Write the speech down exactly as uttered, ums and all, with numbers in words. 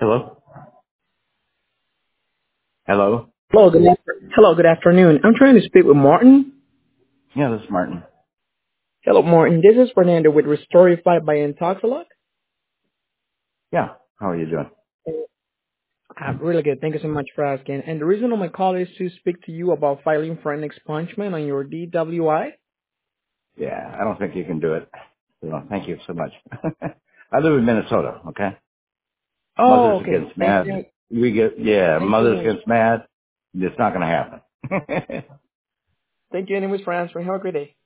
Hello? Hello? Hello, good after- Hello, good afternoon. I'm trying to speak with Martin. Yeah, this is Martin. Hello, Martin. This is Fernando with Restorify by Intoxilog. Yeah, how are you doing? I'm really good. Thank you so much for asking. And the reason of my call is to speak to you about filing for an expungement on your D W I. Yeah, I don't think you can do it. So, thank you so much. I live in Minnesota, okay? Oh, Mothers okay. against Thank mad. you. We get, yeah, Thank you mothers anyways. against mad. It's not going to happen. Thank you anyways for answering. Have a great day.